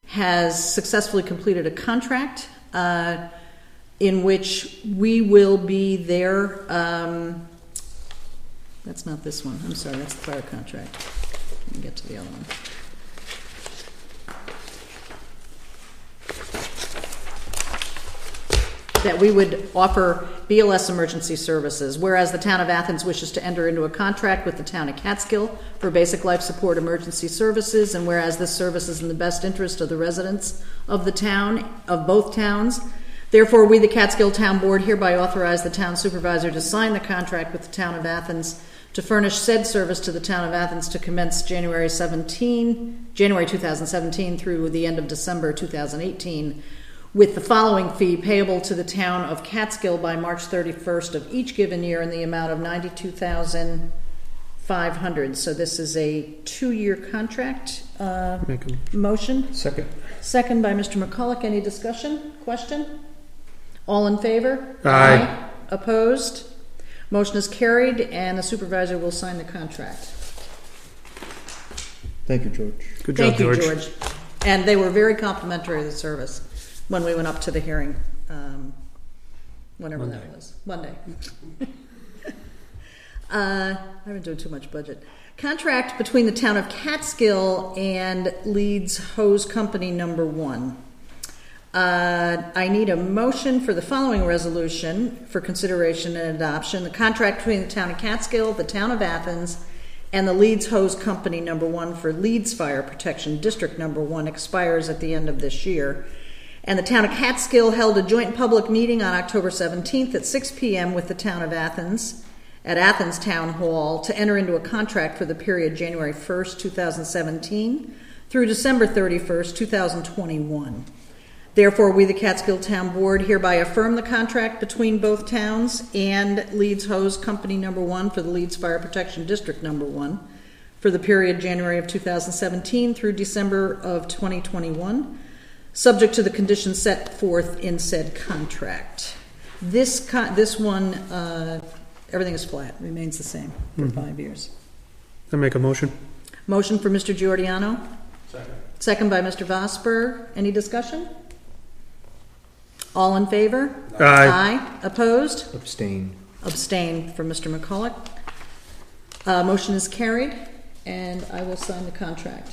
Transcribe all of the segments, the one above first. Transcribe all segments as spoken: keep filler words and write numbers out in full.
has successfully completed a contract uh, in which we will be their, um, that's not this one, I'm sorry, that's the fire contract. Let me get to the other one. That we would offer B L S emergency services, whereas the town of Athens wishes to enter into a contract with the town of Catskill for basic life support emergency services, and whereas this service is in the best interest of the residents of the town, of both towns, therefore we, the Catskill Town Board, hereby authorize the town supervisor to sign the contract with the town of Athens to furnish said service to the town of Athens to commence January seventeenth, January two thousand seventeen through the end of December two thousand eighteen, with the following fee payable to the town of Catskill by March thirty-first of each given year in the amount of ninety-two thousand five hundred dollars. So this is a two-year contract. Uh, Make a motion. Second. Second by Mister McCulloch. Any discussion? Question? All in favor? Aye. Aye. Opposed? Motion is carried, and the supervisor will sign the contract. Thank you, George. Good job, Thank you, George. George. And they were very complimentary of the service when we went up to the hearing, um, whenever Monday. that was. Monday. uh, I've been doing too much budget. Contract between the town of Catskill and Leeds Hose Company Number One. Uh, I need a motion for the following resolution for consideration and adoption. The contract between the town of Catskill, the town of Athens, and the Leeds Hose Company Number One for Leeds Fire Protection District Number One expires at the end of this year. And the town of Catskill held a joint public meeting on October seventeenth at six p.m. with the town of Athens at Athens Town Hall to enter into a contract for the period January first, two thousand seventeen through December thirty-first, two thousand twenty-one. Therefore, we, the Catskill Town Board, hereby affirm the contract between both towns and Leeds Hose Company Number One for the Leeds Fire Protection District Number One for the period January of two thousand seventeen through December of twenty twenty-one, subject to the conditions set forth in said contract. This con- this one, uh, everything is flat, remains the same for Mm-hmm. five years. I make a motion. Motion for Mister Giordano. Second. Second by Mister Vosper. Any discussion? All in favor? Aye. Aye. Opposed? Abstain. Abstain from Mister McCulloch. Uh, motion is carried, and I will sign the contract.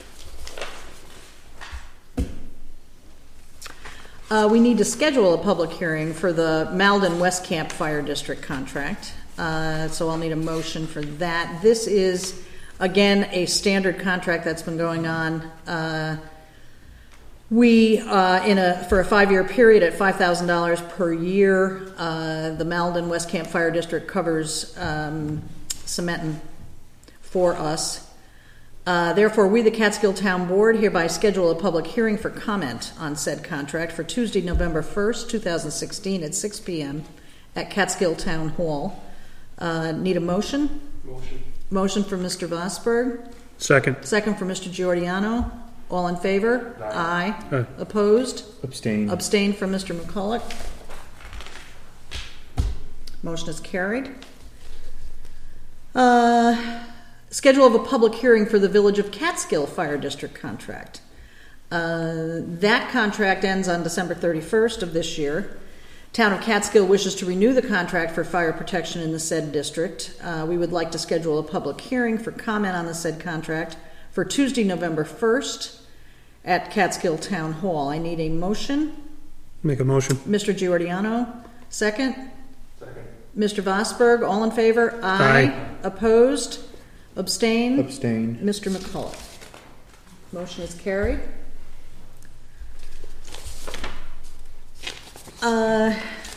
Uh, we need to schedule a public hearing for the Malden West Camp Fire District contract, uh, so I'll need a motion for that. This is, again, a standard contract that's been going on. Uh, we, uh, in a for a five-year period at five thousand dollars per year, uh, the Malden West Camp Fire District covers um, cementing for us. Uh, therefore, we, the Catskill Town Board, hereby schedule a public hearing for comment on said contract for Tuesday, November first, two thousand sixteen at six p.m. at Catskill Town Hall. Uh, need a motion? Motion. Motion for Mister Vosberg. Second. Second for Mister Giordano. All in favor? Aye. Aye. Opposed? Abstain. Abstained from Mister McCulloch. Motion is carried. Uh... Schedule of a public hearing for the Village of Catskill Fire District contract. Uh, that contract ends on December thirty-first of this year. Town of Catskill wishes to renew the contract for fire protection in the said district. Uh, we would like to schedule a public hearing for comment on the said contract for Tuesday, November first at Catskill Town Hall. I need a motion. Make a motion. Mister Giordano, second. Second. Mister Vosberg, all in favor? Aye. Aye. Opposed? Abstain? Abstain. Mister McCulloch. Motion is carried. Uh,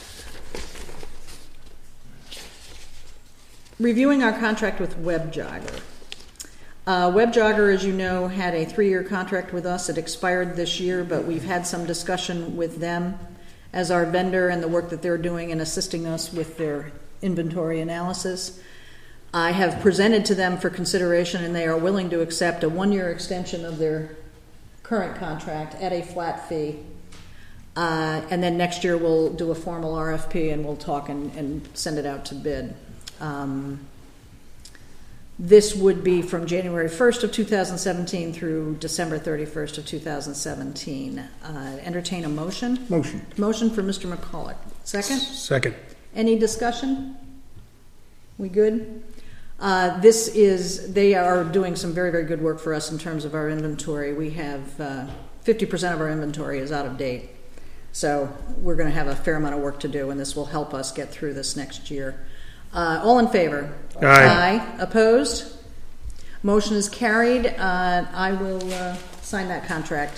reviewing our contract with WebJogger. Uh, WebJogger, as you know, had a three-year contract with us. It expired this year, but we've had some discussion with them as our vendor and the work that they're doing in assisting us with their inventory analysis. I have presented to them for consideration, and they are willing to accept a one-year extension of their current contract at a flat fee. Uh, and then next year we'll do a formal R F P and we'll talk and, and send it out to bid. Um, This would be from January first of two thousand seventeen through December thirty-first of two thousand seventeen. Uh, entertain a motion? Motion. Motion for Mister McCulloch. Second? Second. Any discussion? We good? Uh, this is, they are doing some very, very good work for us in terms of our inventory. We have uh, fifty percent of our inventory is out of date. So we're going to have a fair amount of work to do, and this will help us get through this next year. Uh, all in favor? Aye. Aye. Opposed? Motion is carried. Uh, I will uh, sign that contract.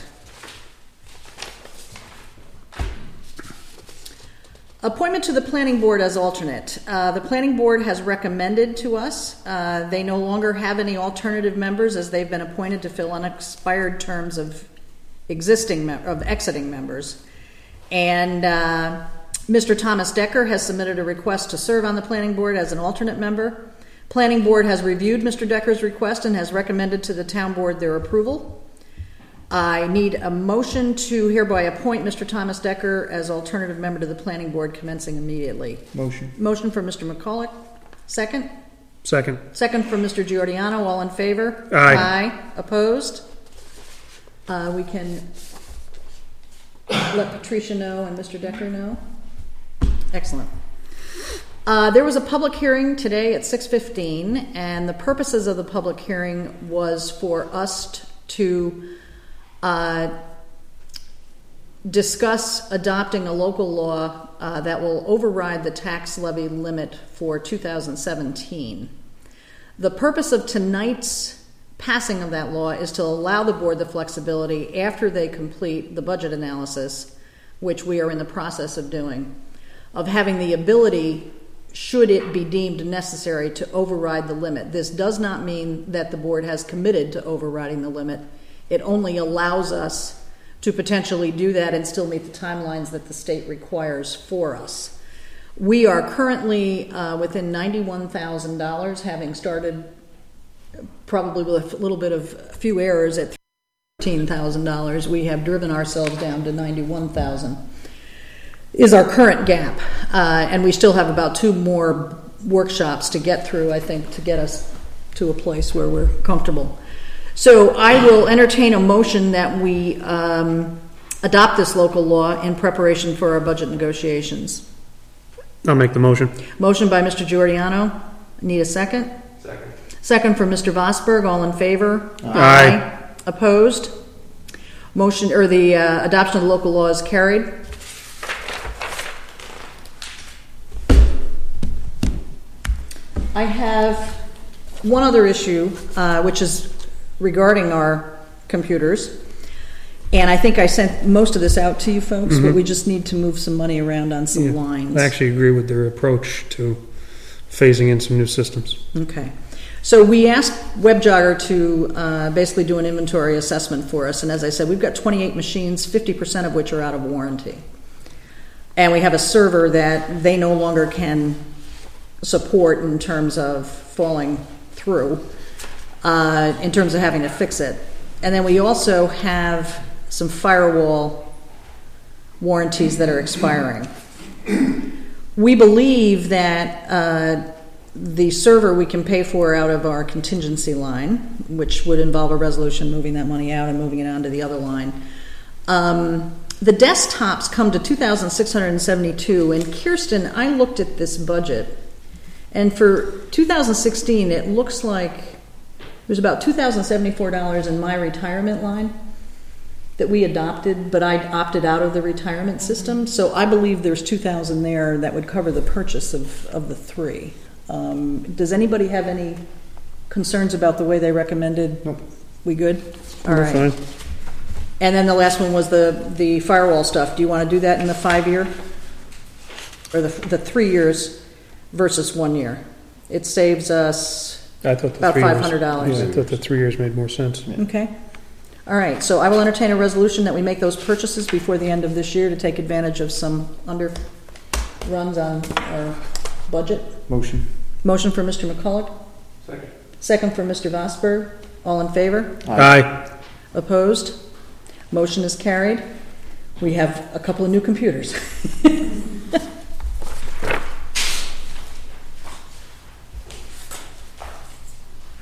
Appointment to the Planning Board as alternate. Uh, the Planning Board has recommended to us. Uh, they no longer have any alternative members as they've been appointed to fill unexpired terms of existing mem- of exiting members. And uh, Mister Thomas Decker has submitted a request to serve on the Planning Board as an alternate member. Planning Board has reviewed Mister Decker's request and has recommended to the Town Board their approval. I need a motion to hereby appoint Mister Thomas Decker as alternative member to the Planning Board commencing immediately. Motion. Motion for Mister McCulloch. Second? Second. Second for Mister Giordano. All in favor? Aye. Aye. Opposed? Uh, we can let Patricia know and Mister Decker know. Excellent. Uh, there was a public hearing today at six fifteen, and the purposes of the public hearing was for us to uh, discuss adopting a local law uh, that will override the tax levy limit for two thousand seventeen. The purpose of tonight's passing of that law is to allow the board the flexibility after they complete the budget analysis, which we are in the process of doing, of having the ability, should it be deemed necessary, to override the limit. This does not mean that the board has committed to overriding the limit. It only allows us to potentially do that and still meet the timelines that the state requires for us. We are currently uh, within ninety-one thousand dollars, having started probably with a little bit of a few errors at thirteen thousand dollars. We have driven ourselves down to ninety-one thousand dollars is our current gap. Uh, and we still have about two more workshops to get through, I think, to get us to a place where we're comfortable. So I will entertain a motion that we um, adopt this local law in preparation for our budget negotiations. I'll make the motion. Motion by Mister Giordano. Need a second? Second. Second from Mister Vosberg. All in favor? Aye. Aye. Opposed? Motion, or the uh, adoption of the local law is carried. I have one other issue, uh, which is regarding our computers. And I think I sent most of this out to you folks, mm-hmm. but we just need to move some money around on some yeah, lines. I actually agree with their approach to phasing in some new systems. Okay. So we asked WebJogger to uh, basically do an inventory assessment for us. And as I said, we've got twenty-eight machines, fifty percent of which are out of warranty. And we have a server that they no longer can support in terms of falling through, uh, in terms of having to fix it. And then we also have some firewall warranties that are expiring. We believe that uh, the server we can pay for out of our contingency line, which would involve a resolution moving that money out and moving it on to the other line. Um, the desktops come to two thousand six hundred seventy-two, and Kirsten, I looked at this budget, and for two thousand sixteen, it looks like there's about two thousand seventy-four dollars in my retirement line that we adopted, but I opted out of the retirement system. So I believe there's two thousand dollars there that would cover the purchase of, of the three. Um, does anybody have any concerns about the way they recommended? Nope. We good? All We're right. fine. And then the last one was the, the firewall stuff. Do you want to do that in the five-year? Or the, the three years versus one year? It saves us I thought the about three five hundred dollars. Years, yeah, I thought the three years made more sense. Yeah. Okay. All right. So I will entertain a resolution that we make those purchases before the end of this year to take advantage of some underruns on our budget. Motion. Motion for Mister McCulloch. Second. Second for Mister Vosberg. All in favor? Aye. Aye. Opposed? Motion is carried. We have a couple of new computers.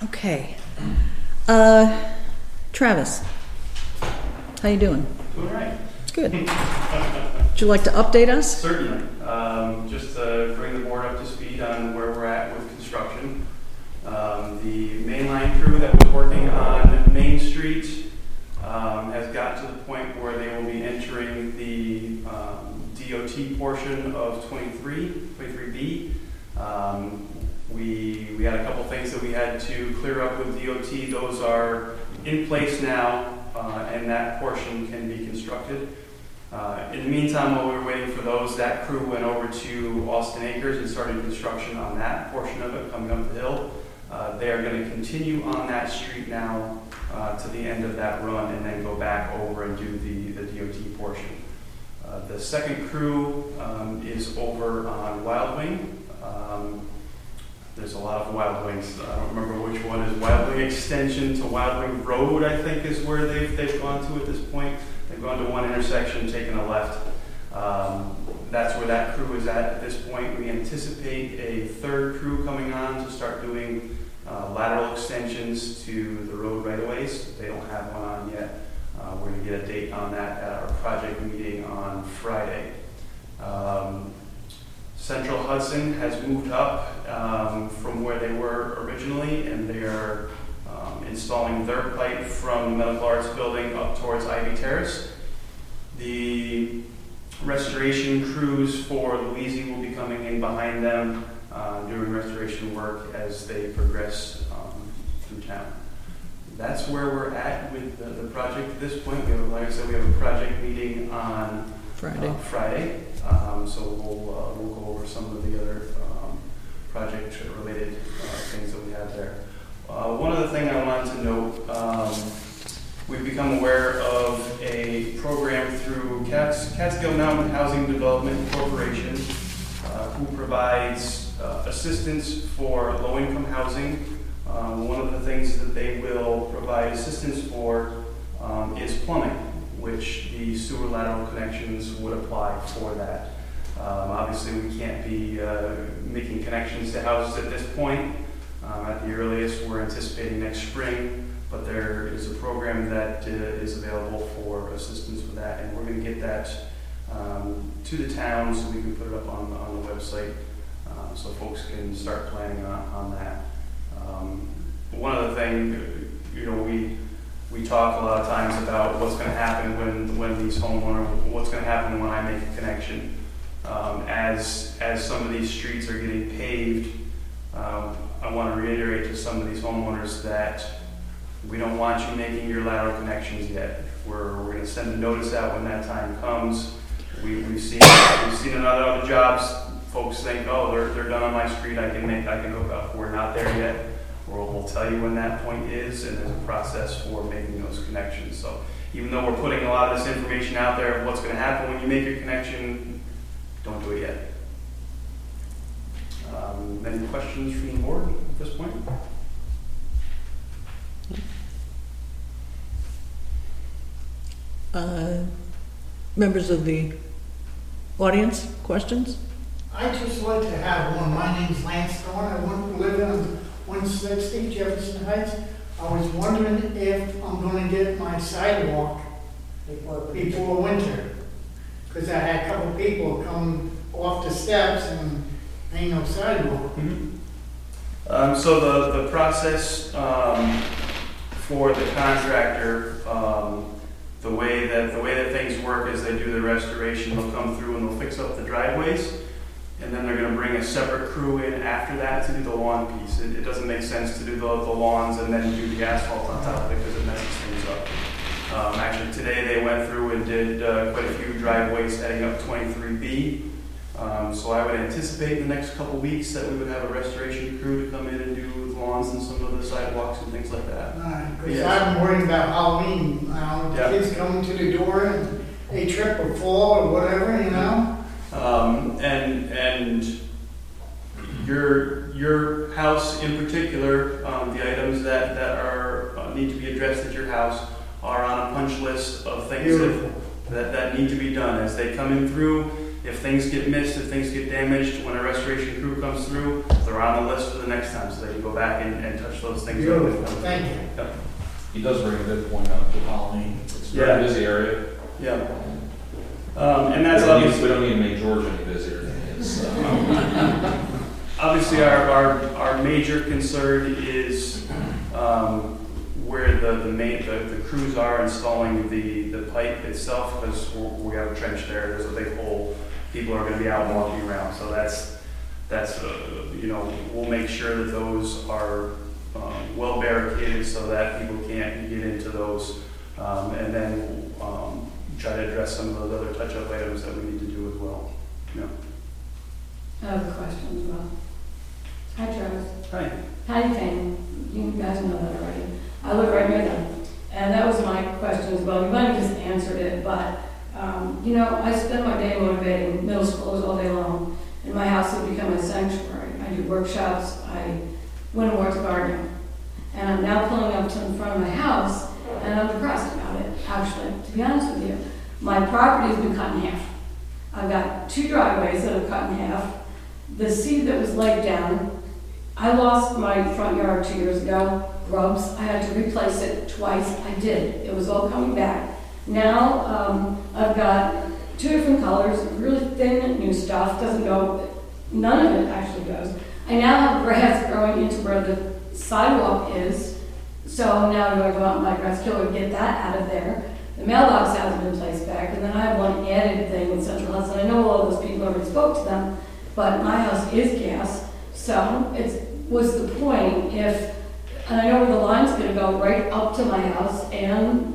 Okay. Uh, Travis, how you doing? Doing all right. Good. Would you like to update us? Certainly. Um, just to bring the board up to speed on where we're at with construction. Um, the mainline crew that was working on Main Street um, has gotten to the point where they will be entering the um, D O T portion of twenty-three, twenty-three B. Um, we, we had a couple things that we had to clear up with D O T. Those are in place now, uh, and that portion can be constructed. Uh, in the meantime, while we were waiting for those, that crew went over to Austin Acres and started construction on that portion of it coming up the hill. Uh, they are going to continue on that street now uh, to the end of that run and then go back over and do the, the D O T portion. Uh, the second crew um, is over on Wild Wing. Um, there's a lot of Wild Wings. I don't remember which one is Wild Wing Extension to Wild Wing Road, I think is where they've, they've gone to at this point. They've gone to one intersection, taken a left. Um, that's where that crew is at at this point. We anticipate a third crew coming on to start doing uh, lateral extensions to the road right-of-ways. They don't have one on yet. Uh, we're going to get a date on that at our project meeting on Friday. Um, Central Hudson has moved up um, from where they were originally, and they are um, installing their pipe from the Medical Arts Building up towards Ivy Terrace. The restoration crews for Louisi will be coming in behind them uh, doing restoration work as they progress um, through town. That's where we're at with the, the project at this point. We have, like I said, we have a project meeting on Friday. Uh, Friday. Um, so we'll uh, we'll go over some of the other um, project-related uh, things that we have there. Uh, one other thing I wanted to note: um, we've become aware of a program through Cats, Catskill Mountain Housing Development Corporation, uh, who provides uh, assistance for low-income housing. Um, one of the things that they will provide assistance for um, is plumbing, which the sewer lateral connections would apply for that. Um, obviously, we can't be uh, making connections to houses at this point. Um, at the earliest, we're anticipating next spring, but there is a program that uh, is available for assistance with that, and we're going to get that um, to the town so we can put it up on, on the website uh, so folks can start planning on, on that. Um, one other thing, you know, we we talk a lot of times about what's going to happen when when these homeowners, what's going to happen when I make a connection. Um, as as some of these streets are getting paved, um, I want to reiterate to some of these homeowners that we don't want you making your lateral connections yet. We're we're going to send a notice out when that time comes. We we've seen we've seen in other other jobs. Folks think, oh, they're they're done on my street. I can make I can hook up. We're not there yet. We'll, we'll tell you when that point is, and there's a process for making those connections. So even though we're putting a lot of this information out there of what's going to happen when you make your connection, don't do it yet. Um, any questions from the board at this point? Uh, members of the audience, questions? I'd just like to have one. My name's Lance Thorne. I want to live in one sixty Jefferson Heights. I was wondering if I'm going to get my sidewalk before winter. Because I had a couple people come off the steps and ain't no sidewalk. Mm-hmm. Um, so the, the process um, for the contractor, um, the way that the way that things work is they do the restoration, they'll come through and they'll fix up the driveways. And then they're going to bring a separate crew in after that to do the lawn piece. It, it doesn't make sense to do the, the lawns and then do the asphalt on top of it because it messes things up. Um, actually, today they went through and did uh, quite a few driveways heading up twenty-three B. Um, so I would anticipate in the next couple weeks that we would have a restoration crew to come in and do the lawns and some of the sidewalks and things like that. Because Yes. I'm worried about Halloween. Uh, Yeah. Kids coming to the door and they trip or fall or whatever, you know? Um, and and your your house in particular, um, the items that that are uh, need to be addressed at your house are on a punch list of things that, that that need to be done as they come in through. if things get missed, if things get damaged, when a restoration crew comes through, they're on the list for the next time, so they can go back and, and touch those things up. Beautiful, thank you. Yep. He does bring a good point out to Colleen. It's a very Yeah. busy area. Yeah. Um, and that's we, don't need, obviously, we don't need to make Georgia any busier than it is. So. obviously our, our, our major concern is um, where the, the main, the, the crews are installing the, the pipe itself, because we have a trench there, there's a big hole, people are gonna be out walking around, so that's, that's, uh, you know, we'll make sure that those are um, well barricaded so that people can't get into those, um, and then um, try to address some of those other touch-up items that we need to do as well. Yeah. I have a question as well. Hi, Travis. Hi. Patty Payne. You guys know that already. I live right near them. And that was my question as well. You might have just answered it, but, um, you know, I spend my day motivating middle schoolers all day long. And my house has become a sanctuary. I do workshops. I went and worked gardening. And I'm now pulling up to the front of my house, and I'm depressed about it, actually, to be honest with you. My property has been cut in half. I've got two driveways that are cut in half. The seed that was laid down, I lost my front yard two years ago, grubs. I had to replace it twice. I did. It was all coming back. Now um, I've got two different colors, really thin new stuff, doesn't go, none of it actually goes. I now have grass growing into where the sidewalk is, so now do I go out and buy grass killer and get that out of there. The mailbox hasn't been placed back, and then I have one added thing with Central Hudson. I know all those people already spoke to them, but my house is gas, so it was the point if, and I know where the line's gonna go right up to my house and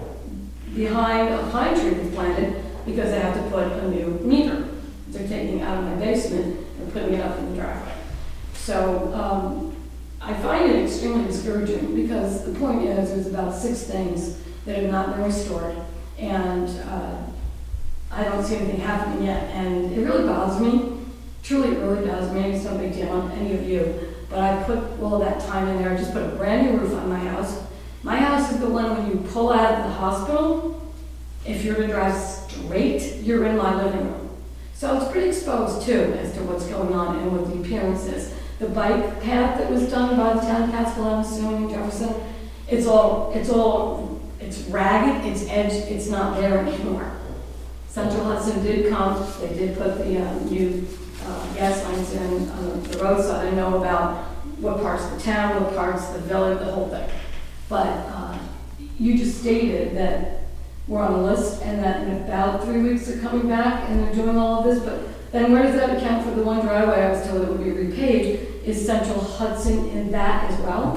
behind a pine tree we planted, because I have to put a new meter. They're taking it out of my basement and putting it up in the driveway. So um, I find it extremely discouraging, because the point is there's about six things that have not been restored, and uh, I don't see anything happening yet, and it really bothers me. Truly, it really does. Maybe it's no big deal on any of you, but I put all of that time in there. I just put a brand new roof on my house. My house is the one when you pull out of the hospital, if you're to drive straight, you're in my living room. So it's pretty exposed too as to what's going on and what the appearance is. The bike path that was done by the town of Catskill, I'm assuming, in Jefferson, it's all, it's all, it's ragged, it's edged, it's not there anymore. Central Hudson did come, they did put the uh, new uh, gas lines in on the roadside. I know about what parts of the town, what parts of the village, the whole thing. But uh, you just stated that we're on a list and that in about three weeks they're coming back and they're doing all of this, but then where does that account for the one driveway I was told it would be repaid? Is Central Hudson in that as well?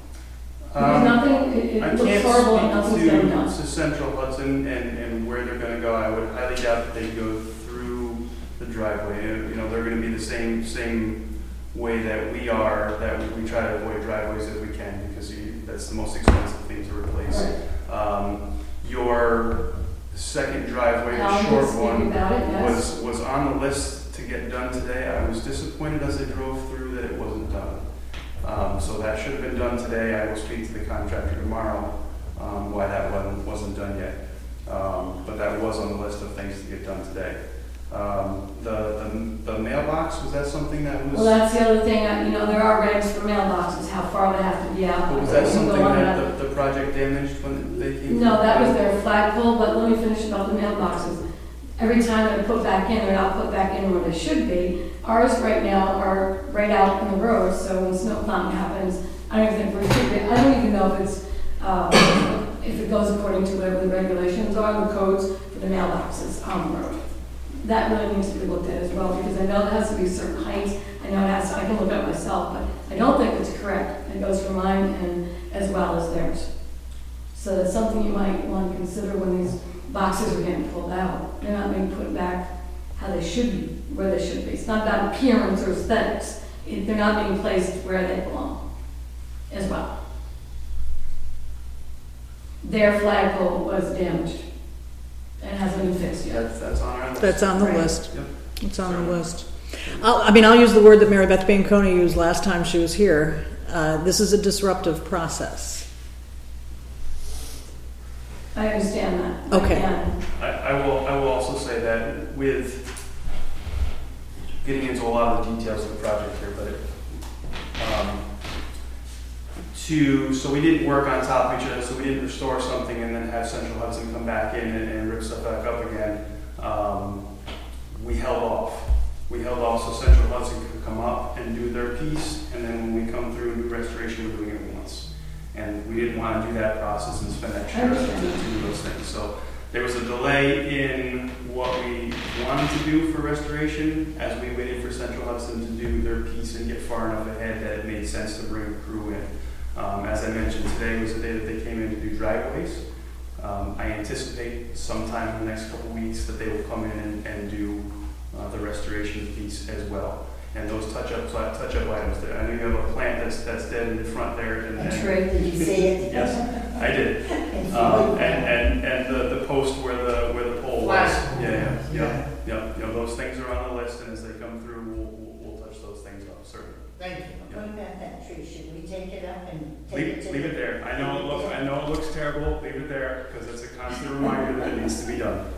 Because Um, nothing, it, I it looks can't horrible and nothing's speak getting to, done. to Central Hudson and, and where they're gonna go. I would highly doubt that they go through the driveway. You know, they're gonna be the same, same way that we are, that we, we try to avoid driveways if we can, because you, that's the most expensive thing to replace. Right. Um, your second driveway, the Alan did short speak one, about it, yes. was, was on the list to get done today. I was disappointed as I drove through that it wasn't done. Um, so that should have been done today. I will speak to the contractor tomorrow, um, why that wasn't, wasn't done yet. Um, but that was on the list of things to get done today. Um, the, the, the mailbox, was that something that was? Well, that's the other thing, uh, you know, there are regs for mailboxes, how far they have to be out. But was that You can go something on that the, the project damaged when they came? No, that was their flagpole, but let me finish about the mailboxes. Every time they're put back in, they're not put back in where they should be. Ours right now are right out in the road, so when snow plowing happens, I don't even think we're, I don't even know if it's, uh, if it goes according to whatever the regulations are, the codes for the mailboxes on the road. That really needs to be looked at as well, because I know it has to be a certain height. I know it has to, I can look at it myself, but I don't think it's correct. It goes for mine and as well as theirs. So that's something you might want to consider when these boxes are getting pulled out. They're not being put back how they should be, where they should be. It's not about appearance or aesthetics. It, they're not being placed where they belong as well. Their flagpole was damaged and hasn't been fixed yet. That's, that's on our list. That's on the Right. list. Yep. It's on the list. I'll, I mean, I'll use the word that Mary Beth Bianconi used last time she was here. Uh, this is a disruptive process. I understand that. Okay. Again, I, I will, I will also say that with getting into a lot of the details of the project here, but it, um, to, so we didn't work on top of each other, so we didn't restore something and then have Central Hudson come back in and, and rip stuff back up again. Um, we held off. We held off so Central Hudson could come up and do their piece, and then when we come through and do restoration, we're doing it once. And we didn't want to do that process and spend extra to, to do those things. So there was a delay in what we wanted to do for restoration as we waited for Central Hudson to do their piece and get far enough ahead that it made sense to bring a crew in. Um, as I mentioned, today was the day that they came in to do driveways. Um, I anticipate sometime in the next couple of weeks that they will come in and, and do uh, the restoration piece as well. And those touch-up touch-up items there. I know you have a plant that's that's dead in the front there. And, A and, tree, did you see it? Yes, I did. Um, and and, and the, the post where the where the pole was. Wow. Yeah, yeah, yeah, yeah. You know, those things are on the list, and as they come through, we'll, we'll, we'll touch those things up, certainly. Thank you. What about that tree? Should we take it up and take Leave, it to leave the... it there. I know it looks I know it looks terrible. Leave it there because it's a constant reminder that it needs to be done.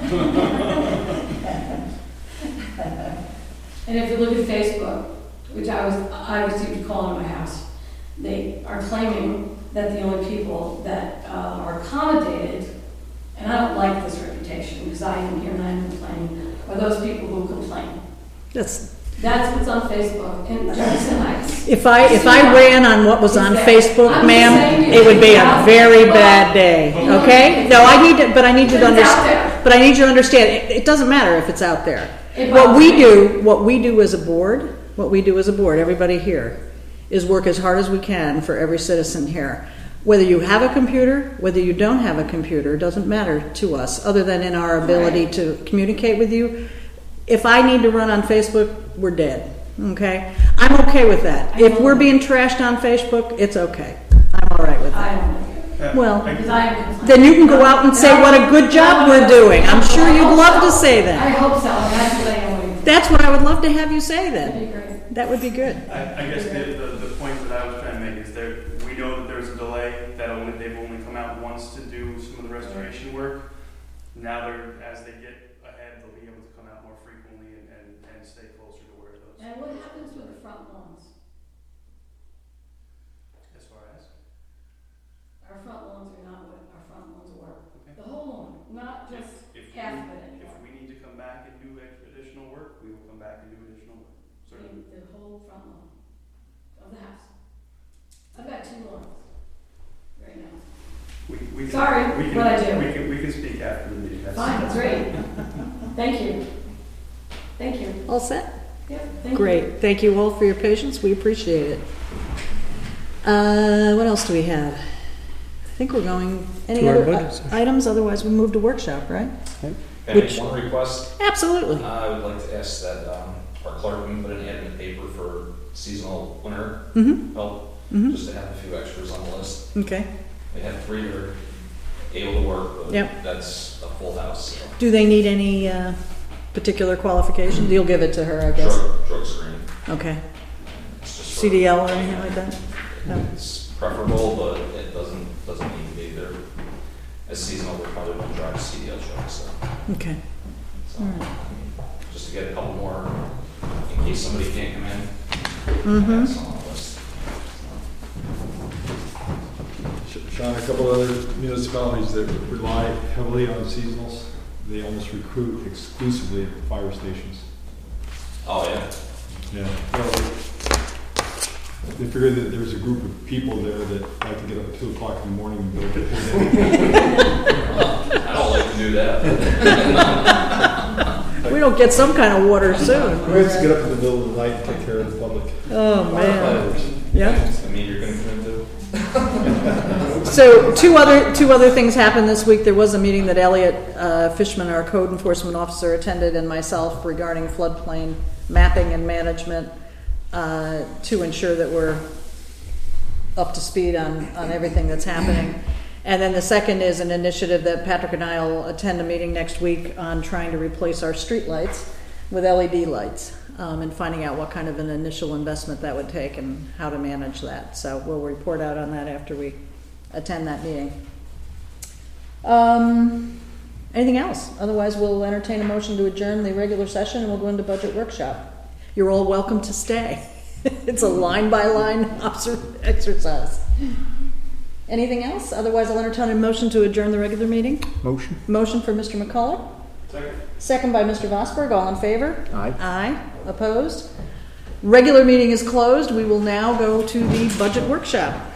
And if you look at Facebook, which I was, I received a call in my house, they are claiming that the only people that uh, are accommodated, and I don't like this reputation because I am here and I am complaining, are those people who complain. That's, That's what's on Facebook in Jefferson Heights. if I, if I ran on what was on Is that- Facebook, I'm just ma'am, saying you it would be a should very have- bad day, okay? No, I need to, but I need you to It's out understand, there. but I need you to understand, it, it doesn't matter if it's out there. It What bothers we me. do, what we do as a board, what we do as a board, everybody here, is work as hard as we can for every citizen here. Whether you have a computer, whether you don't have a computer, doesn't matter to us, other than in our ability to communicate with you. If I need to run on Facebook, we're dead, okay? I'm okay with that. If we're being trashed on Facebook, it's okay. I'm all right with I that. don't like it. Uh, Well, I- Because I am complaining. then you can go out and say what a good job we're doing. I'm sure you'd love to say I that. hope so, and that's what I am waiting for. That's what I would love to have you say That'd then. be great. That would be good. I, I guess the, the, the point that I was trying to make is there, we know that there's a delay, that only, they've only come out once to do some of the restoration work. Now they're, as they get ahead, they'll be able to come out more frequently and, and, and stay closer to where those, And what happens with the front lawns? as far as. Our front lawns are not what our front lawns were. Okay. The whole lawn, not just If, if, half we, of it if anymore. we need to come back and do additional work, we will come back and do additional work, certainly. The the whole front lawn of the house. I've got two lawns right now. We, we can, Sorry, we can, but I do. We can, we can speak after the meeting. That's, Fine, that's great. Thank you. Thank you. All set? Yeah, thank you. Great. Thank you all for your patience. We appreciate it. Uh, what else do we have? I think we're going, any To our other budget i- session. items? Otherwise, we move to workshop, right? And Which- one request, Absolutely. uh, I would like to ask that um, our clerk can put an ad in the paper for seasonal winter Mm-hmm, help, mm-hmm. just to have a few extras on the list. Okay. We have three that are able to work, but Yep. that's a full house. So. Do they need any uh, particular qualifications? You'll give it to her, I guess. Drug, drug screen. Okay. It's just C D L or anything like that? No. It's preferable, but it doesn't doesn't need to be there. As seasonal, we're probably going to drive C D L trucks. So, Okay. so All right. just to get a couple more in case somebody can't come in. Mm-hmm. That's on the list. Sean, a couple other municipalities that rely heavily on seasonals, they almost recruit exclusively at fire stations. Oh yeah. Yeah. Well, they figure that there's a group of people there that like to get up at two o'clock in the morning and go get hit. I don't like to do that. We don't get some kind of water soon. We have to get up in the middle of the night and take care of the public. Oh, man. Firefighters. Yeah. I mean, you're going to come in too. So two other, two other things happened this week. There was a meeting that Elliot uh, Fishman, our code enforcement officer, attended, and myself regarding floodplain mapping and management uh, to ensure that we're up to speed on, on everything that's happening. And then the second is an initiative that Patrick and I will attend a meeting next week on trying to replace our street lights with L E D lights, um, and finding out what kind of an initial investment that would take and how to manage that. So we'll report out on that after we attend that meeting. Um, anything else? Otherwise, we'll entertain a motion to adjourn the regular session and we'll go into budget workshop. you're all welcome to stay. It's a line-by-line obser- exercise. Anything else? Otherwise, I'll entertain a motion to adjourn the regular meeting. Motion? Motion for Mister McCullough. Second. Second by Mister Vosberg. All in favor? Aye. Aye. Opposed? Regular meeting is closed. We will now go to the budget workshop.